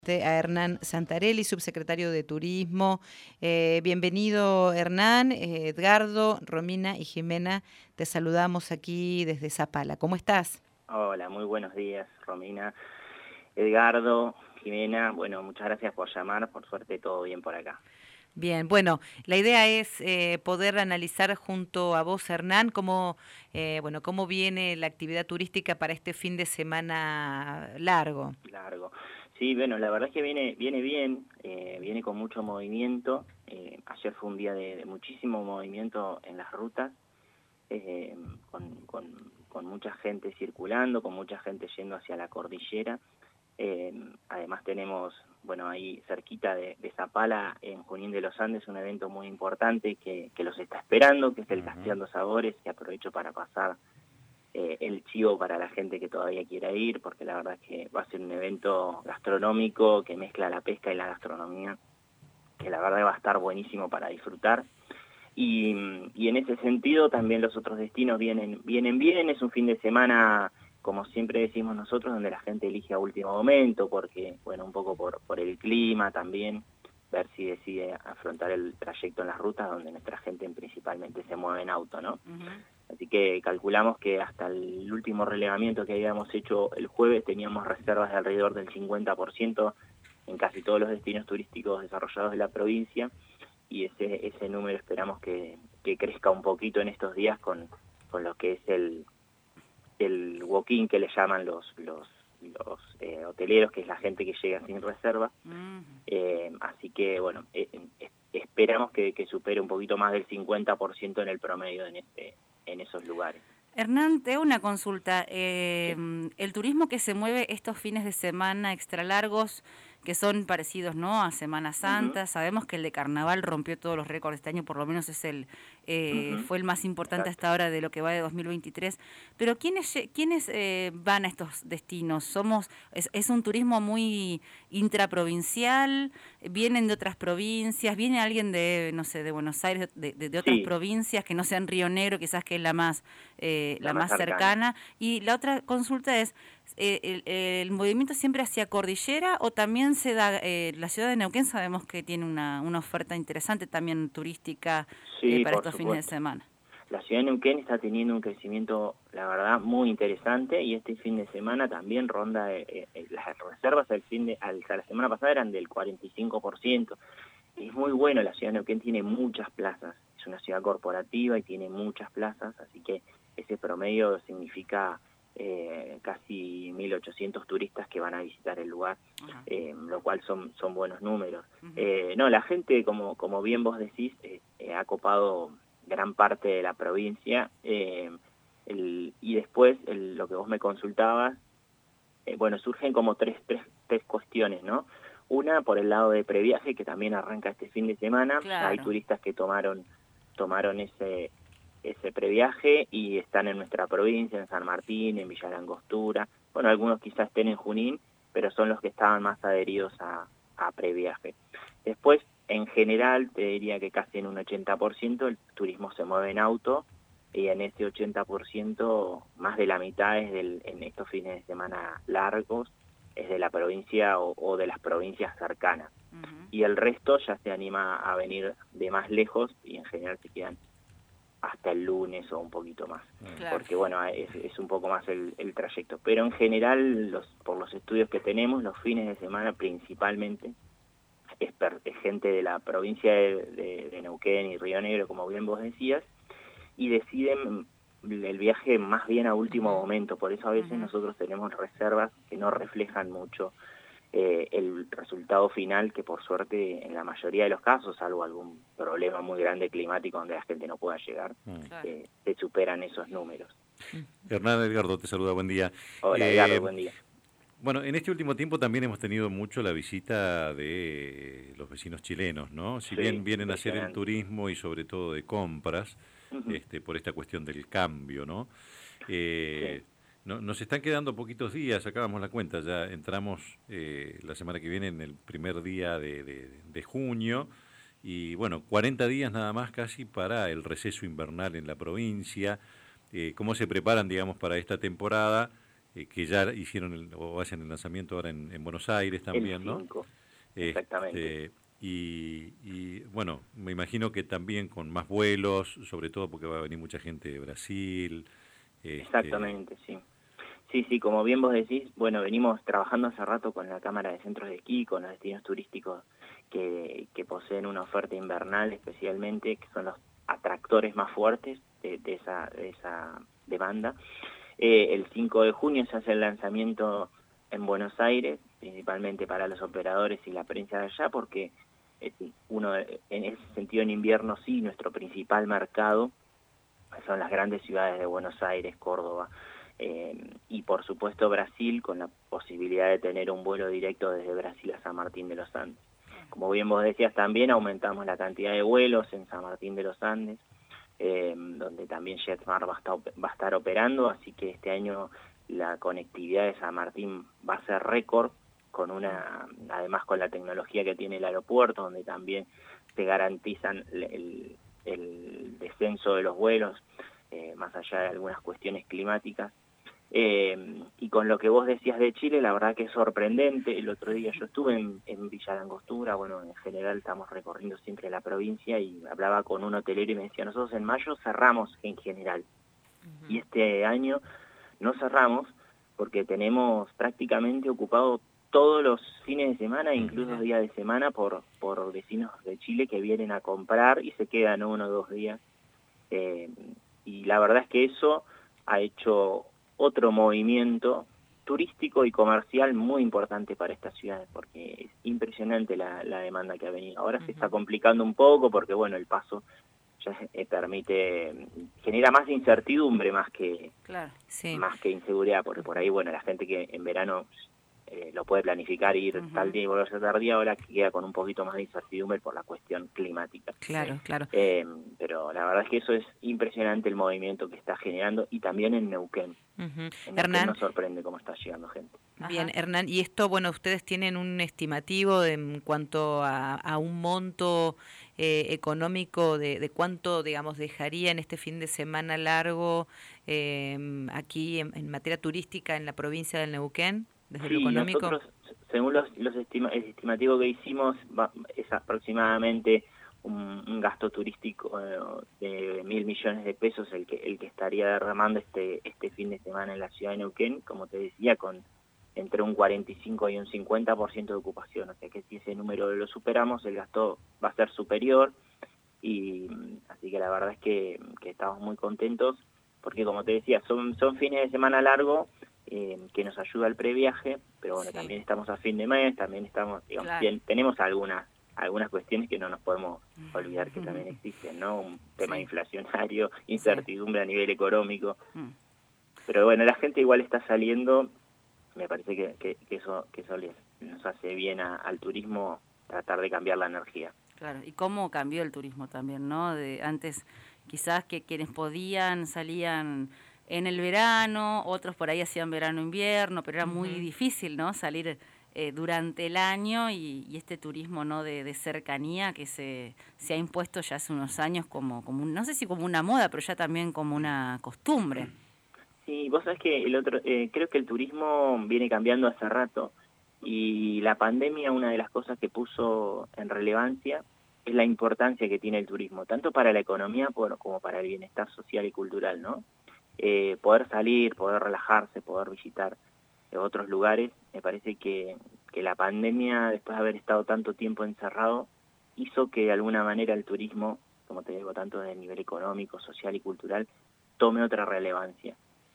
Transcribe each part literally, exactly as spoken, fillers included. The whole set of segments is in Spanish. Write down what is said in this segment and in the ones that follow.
A Hernán Santarelli, subsecretario de Turismo. Eh, bienvenido, Hernán. Eh, Edgardo, Romina y Jimena, te saludamos aquí desde Zapala. ¿Cómo estás? Hola, muy buenos días, Romina, Edgardo, Jimena. Bueno, muchas gracias por llamar. Por suerte, todo bien por acá. Bien, bueno, la idea es eh, poder analizar junto a vos, Hernán, cómo, eh, bueno, cómo viene la actividad turística para este fin de semana largo. Largo. Sí, bueno, la verdad es que viene viene bien, eh, viene con mucho movimiento. Eh, ayer fue un día de, de muchísimo movimiento en las rutas, eh, con, con, con mucha gente circulando, con mucha gente yendo hacia la cordillera. Eh, además tenemos, bueno, ahí cerquita de, de Zapala, en Junín de los Andes, un evento muy importante que, que los está esperando, que es el Casteando Sabores, que aprovecho para pasar eh, el chivo para la gente que todavía quiera ir, porque la verdad es que va a ser un evento gastronómico que mezcla la pesca y la gastronomía, que la verdad va a estar buenísimo para disfrutar. Y, y en ese sentido también los otros destinos vienen, vienen bien. Es un fin de semana, como siempre decimos nosotros, donde la gente elige a último momento, porque, bueno, un poco por, por el clima también, ver si decide afrontar el trayecto en las rutas donde nuestra gente principalmente se mueve en auto, ¿no? Uh-huh. Así que calculamos que hasta el último relevamiento que habíamos hecho el jueves teníamos reservas de alrededor del cincuenta por ciento en casi todos los destinos turísticos desarrollados de la provincia, y ese ese número esperamos que, que crezca un poquito en estos días con, con lo que es el el walk-in que le llaman los los los eh, hoteleros, que es la gente que llega sin reserva. Uh-huh. eh, así que bueno, eh, eh, esperamos que, que supere un poquito más del cincuenta por ciento en el promedio en este en esos lugares. Hernán, te hago una consulta. Eh, sí. El turismo que se mueve estos fines de semana extra largos, que son parecidos, ¿no?, a Semana Santa. Uh-huh. Sabemos que el de Carnaval rompió todos los récords este año, por lo menos es el eh, uh-huh. fue el más importante Exacto. hasta ahora de lo que va de dos mil veintitrés. Pero ¿quiénes, quiénes eh, van a estos destinos? Somos es, es un turismo muy intraprovincial, vienen de otras provincias, viene alguien de, no sé, de Buenos Aires, de, de, de otras sí. provincias que no sean Río Negro, quizás que es la más... Eh, la, la más, más cercana. cercana. Y la otra consulta es, eh, el, el movimiento siempre hacia cordillera o también se da, eh, la ciudad de Neuquén sabemos que tiene una, una oferta interesante también turística sí, eh, para estos supuesto. fines de semana. La ciudad de Neuquén está teniendo un crecimiento, la verdad, muy interesante, y este fin de semana también ronda, eh, eh, las reservas al fin de, al, a la semana pasada eran del cuarenta y cinco por ciento. Es muy bueno, la ciudad de Neuquén tiene muchas plazas, es una ciudad corporativa y tiene muchas plazas, así que ese promedio significa eh, casi mil ochocientos turistas que van a visitar el lugar, eh, lo cual son son buenos números. Uh-huh. Eh, no, la gente, como como bien vos decís, eh, eh, ha copado gran parte de la provincia, eh, el, y después el, lo que vos me consultabas, eh, bueno, surgen como tres, tres, tres cuestiones, ¿no? Una, por el lado de previaje, que también arranca este fin de semana. Claro. Hay turistas que tomaron tomaron ese ese previaje y están en nuestra provincia, en San Martín, en Villa Langostura. Bueno, algunos quizás estén en Junín, pero son los que estaban más adheridos a, a previaje. Después, en general, te diría que casi en un ochenta por ciento el turismo se mueve en auto, y en ese ochenta por ciento más de la mitad es del, en estos fines de semana largos, es de la provincia o, o de las provincias cercanas. Uh-huh. Y el resto ya se anima a venir de más lejos, y en general se quedan hasta el lunes o un poquito más, claro. Porque bueno, es, es un poco más el, el trayecto. Pero en general, los, por los estudios que tenemos, los fines de semana principalmente es, per, es gente de la provincia de, de, de Neuquén y Río Negro, como bien vos decías, y deciden el viaje más bien a último uh-huh. momento. Por eso a veces uh-huh. nosotros tenemos reservas que no reflejan mucho eh, el resultado final, que por suerte en la mayoría de los casos, salvo algún problema muy grande climático donde la gente no pueda llegar, uh-huh. eh, se superan esos números. Hernán, Edgardo te saluda, buen día. Hola, eh, Edgardo, buen día. Bueno, en este último tiempo también hemos tenido mucho la visita de los vecinos chilenos, ¿no? Si sí, bien vienen a hacer el turismo y sobre todo de compras, uh-huh. este, por esta cuestión del cambio, ¿no? Eh, sí. no nos están quedando poquitos días, sacábamos la cuenta, ya entramos eh, la semana que viene en el primer día de, de, de junio, y bueno, cuarenta días nada más casi para el receso invernal en la provincia. Eh, ¿Cómo se preparan, digamos, para esta temporada? eh, que ya hicieron el, o hacen el lanzamiento ahora en, en Buenos Aires también, el ¿no? cinco, exactamente. Este, y, y bueno, me imagino que también con más vuelos, sobre todo porque va a venir mucha gente de Brasil. Este... Exactamente, sí. Sí, sí, como bien vos decís, bueno, venimos trabajando hace rato con la Cámara de Centros de Esquí, con los destinos turísticos que, que poseen una oferta invernal especialmente, que son los atractores más fuertes de, de, esa, de esa demanda. Eh, el cinco de junio se hace el lanzamiento en Buenos Aires, principalmente para los operadores y la prensa de allá, porque es uno en ese sentido en invierno sí, nuestro principal mercado son las grandes ciudades de Buenos Aires, Córdoba, eh, y por supuesto Brasil, con la posibilidad de tener un vuelo directo desde Brasil a San Martín de los Andes. Como bien vos decías, también aumentamos la cantidad de vuelos en San Martín de los Andes, eh, donde también JetSmart va a, estar, va a estar operando, así que este año la conectividad de San Martín va a ser récord, con una, además con la tecnología que tiene el aeropuerto, donde también se garantizan el, el, el descenso de los vuelos, eh, más allá de algunas cuestiones climáticas. Eh, y con lo que vos decías de Chile, la verdad que es sorprendente. El otro día yo estuve en, en Villa Langostura, bueno, en general estamos recorriendo siempre la provincia, y hablaba con un hotelero y me decía, nosotros en mayo cerramos en general, uh-huh. y este año no cerramos porque tenemos prácticamente ocupado todos los fines de semana, incluso uh-huh. días de semana, por, por vecinos de Chile que vienen a comprar y se quedan uno o dos días. Eh, y la verdad es que eso ha hecho otro movimiento turístico y comercial muy importante para esta ciudad, porque es impresionante la, la demanda que ha venido. Ahora uh-huh. se está complicando un poco porque, bueno, el paso ya eh, permite, genera más incertidumbre más que, claro, sí. más que inseguridad, porque por ahí, bueno, la gente que en verano eh, lo puede planificar, ir uh-huh. tal día y volverse tal día, ahora queda con un poquito más de incertidumbre por la cuestión climática. Claro, sí. claro. Eh, pero la verdad es que eso es impresionante el movimiento que está generando, y también en Neuquén. Uh-huh. En Neuquén Hernán, nos sorprende cómo está llegando gente. Bien, Ajá. Hernán, y esto, bueno, ustedes tienen un estimativo de, en cuanto a, a un monto eh, económico de, de cuánto, digamos, dejaría en este fin de semana largo eh, aquí en, en materia turística en la provincia del Neuquén, desde sí, lo económico. Nosotros, según los, los estima, el estimativo que hicimos, va, es aproximadamente un, un gasto turístico eh, de mil millones de pesos el que el que estaría derramando este este fin de semana en la ciudad de Neuquén, como te decía, con entre un cuarenta y cinco y un cincuenta por ciento de ocupación, o sea que si ese número lo superamos, el gasto va a ser superior, y así que la verdad es que, que estamos muy contentos, porque como te decía, son, son fines de semana largos, eh, que nos ayuda el previaje, pero bueno, sí. también estamos a fin de mes, también estamos, digamos, claro. bien, tenemos algunas algunas cuestiones que no nos podemos olvidar que también existen, ¿no? Un tema sí. inflacionario, incertidumbre sí. a nivel económico, mm. pero bueno, la gente igual está saliendo. Me parece que, que, que eso que eso les, nos hace bien a, al turismo, tratar de cambiar la energía. Claro, y cómo cambió el turismo también, ¿no? De antes quizás que quienes podían salían en el verano, otros por ahí hacían verano-invierno, pero era uh-huh. muy difícil, ¿no? Salir eh, durante el año, y, y este turismo, ¿no? De, de cercanía que se, se ha impuesto ya hace unos años como, como un, no sé si como una moda, pero ya también como una costumbre. Sí, vos sabés que el otro, eh, creo que el turismo viene cambiando hace rato, y la pandemia, una de las cosas que puso en relevancia es la importancia que tiene el turismo, tanto para la economía por, como para el bienestar social y cultural, ¿no? Eh, poder salir, poder relajarse, poder visitar eh, otros lugares, me parece que, que la pandemia, después de haber estado tanto tiempo encerrado, hizo que de alguna manera el turismo, como te digo, tanto a nivel económico, social y cultural, tome otra relevancia.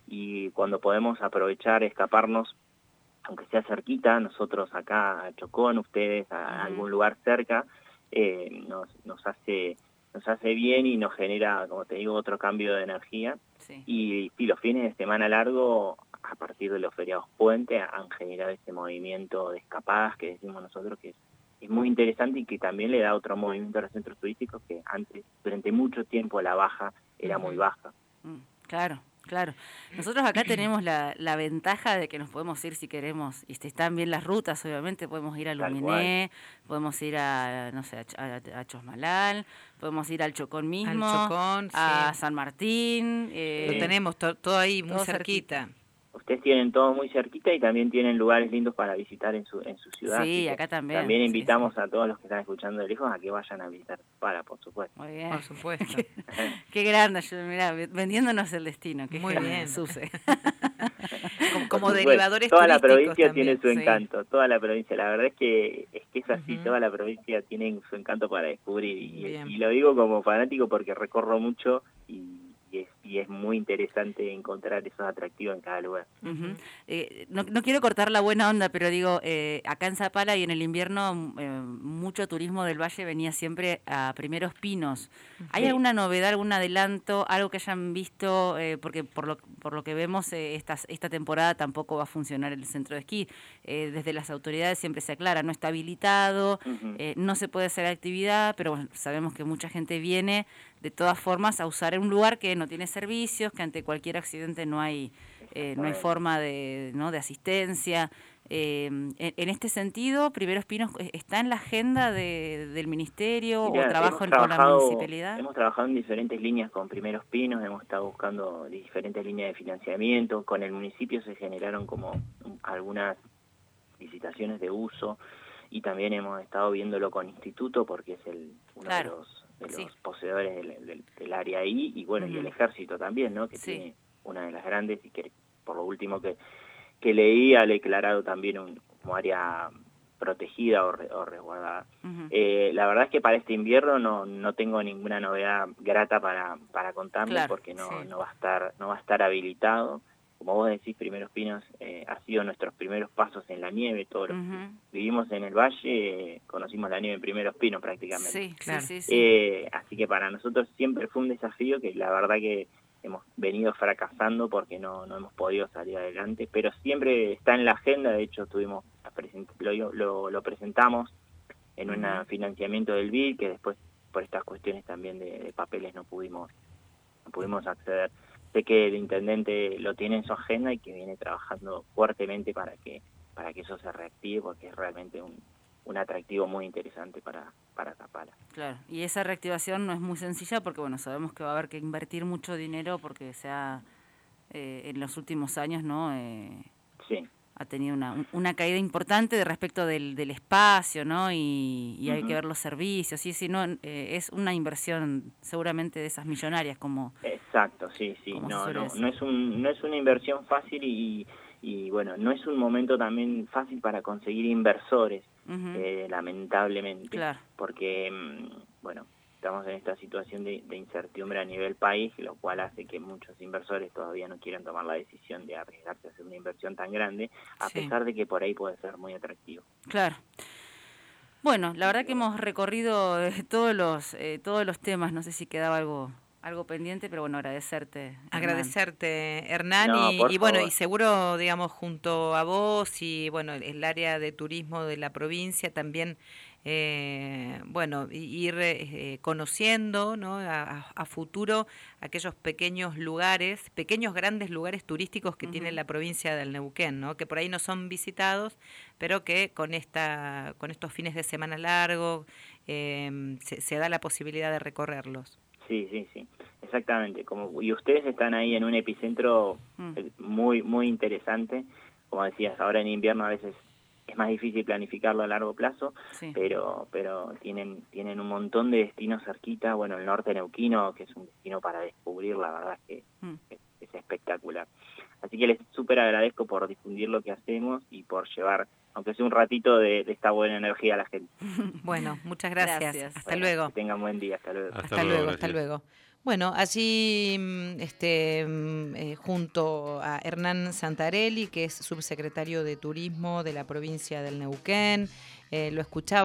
Y cuando podemos aprovechar, escaparnos, aunque sea cerquita, nosotros acá a Chocón, ustedes a uh-huh. algún lugar cerca, eh, nos, nos hace nos hace bien y nos genera, como te digo, otro cambio de energía. Sí. Y, y los fines de semana largo, a partir de los feriados puente, han generado este movimiento de escapadas que decimos nosotros, que es, es muy interesante, y que también le da otro movimiento a los centros turísticos, que antes, durante mucho tiempo, la baja era uh-huh. muy baja. Mm, claro. Claro, nosotros acá tenemos la, la ventaja de que nos podemos ir si queremos, y si están bien las rutas, obviamente, podemos ir a Luminé, podemos ir a, no sé, a, a Chosmalal, podemos ir al Chocón mismo, al Chocón, a sí. San Martín. Eh, Lo tenemos to, todo ahí muy todo cerquita. O ustedes tienen todo muy cerquita y también tienen lugares lindos para visitar en su en su ciudad. Sí, acá también. También invitamos sí, sí. a todos los que están escuchando de lejos a que vayan a visitar Zapala, por supuesto. Muy bien. Por supuesto. qué, qué grande, yo, mirá, vendiéndonos el destino. Qué Muy genial, bien. Suse. como como Por supuesto, derivadores toda la turísticos provincia también. tiene su sí. encanto, toda la provincia. La verdad es que es que es así, Ujú. toda la provincia tiene su encanto para descubrir. Y, Bien. y lo digo como fanático porque recorro mucho y, y, es, y es muy interesante encontrar esos atractivos en cada lugar. Uh-huh. eh, no, no quiero cortar la buena onda, pero digo, eh, acá en Zapala y en el invierno eh, mucho turismo del valle venía siempre a Primeros Pinos. ¿Hay Sí. alguna novedad, algún adelanto, algo que hayan visto? Eh, porque por lo, por lo que vemos, eh, esta, esta temporada tampoco va a funcionar el centro de esquí. Eh, desde las autoridades siempre se aclara, no está habilitado, Uh-huh. eh, no se puede hacer actividad, pero bueno, sabemos que mucha gente viene de todas formas a usar un lugar que no tiene servicios, que ante cualquier accidente no hay eh, no hay forma de, ¿no? de asistencia. Eh, en, en este sentido, Primeros Pinos está en la agenda de, del ministerio. Mirá, o trabajo hemos con la municipalidad. Hemos trabajado en diferentes líneas con Primeros Pinos, hemos estado buscando diferentes líneas de financiamiento. Con el municipio se generaron como algunas licitaciones de uso y también hemos estado viéndolo con Instituto porque es el uno Claro. de los, de los Sí. poseedores del, del, del área ahí y bueno, Uh-huh. y el Ejército también, ¿no? Que Sí. tiene una de las grandes y que por lo último que, que leí ha declarado también un, como área protegida o, re, o resguardada. Uh-huh. Eh, la verdad es que para este invierno no, no tengo ninguna novedad grata para, para contarles Claro, porque no, sí. no va a estar no va a estar habilitado. Como vos decís, Primeros Pinos eh, ha sido nuestros primeros pasos en la nieve. Todos los Uh-huh. que vivimos en el valle eh, conocimos la nieve en Primeros Pinos prácticamente. Sí, Claro. sí, sí, sí. Eh, así que para nosotros siempre fue un desafío que la verdad que hemos venido fracasando porque no, no hemos podido salir adelante, pero siempre está en la agenda. De hecho tuvimos lo, lo, lo presentamos en un Uh-huh. financiamiento del B I D que después por estas cuestiones también de, de papeles no pudimos no pudimos acceder. Sé que el intendente lo tiene en su agenda y que viene trabajando fuertemente para que para que eso se reactive porque es realmente un, un atractivo muy interesante para, para Zapala. Claro, y esa reactivación no es muy sencilla porque, bueno, sabemos que va a haber que invertir mucho dinero porque se ha, eh, en los últimos años, ¿no? Eh, Sí. ha tenido una, una caída importante de respecto del, del espacio, ¿no? Y, y hay Uh-huh. que ver los servicios, sí, sí, no, eh, es una inversión seguramente de esas millonarias como... Exacto, sí, sí, como se no, suele no, decir. no es un, no es una inversión fácil y, y bueno, no es un momento también fácil para conseguir inversores, Uh-huh. eh, lamentablemente, Claro. porque bueno, estamos en esta situación de, de incertidumbre a nivel país, lo cual hace que muchos inversores todavía no quieran tomar la decisión de arriesgarse a hacer una inversión tan grande, a Sí. pesar de que por ahí puede ser muy atractivo. Claro. Bueno, la verdad que hemos recorrido eh, todos los eh, todos los temas, no sé si quedaba algo algo pendiente, pero bueno, agradecerte. Hernán. Agradecerte, Hernán, No, y, por y bueno, favor. y seguro, digamos, junto a vos y bueno, el área de turismo de la provincia también, eh, bueno, ir eh, conociendo, ¿no? A, a futuro aquellos pequeños lugares, pequeños grandes lugares turísticos que uh-huh. tiene la provincia del Neuquén, ¿no? Que por ahí no son visitados, pero que con esta, con estos fines de semana largos eh, se, se da la posibilidad de recorrerlos. Sí, sí, sí, exactamente. Como y ustedes están ahí en un epicentro mm. muy, muy interesante. Como decías, ahora en invierno a veces es más difícil planificarlo a largo plazo, sí. pero pero tienen tienen un montón de destinos cerquita. Bueno, el norte neuquino, que es un destino para descubrir, la verdad es que mm. es, es espectacular. Así que les súper agradezco por difundir lo que hacemos y por llevar, aunque sea un ratito, de, de esta buena energía a la gente. Bueno, muchas gracias. gracias. Hasta bueno, luego. Que tengan buen día. Hasta luego. Hasta, hasta luego, hasta luego. Bueno, allí este, eh, junto a Hernán Santarelli, que es subsecretario de Turismo de la provincia del Neuquén, eh, lo escuchaba.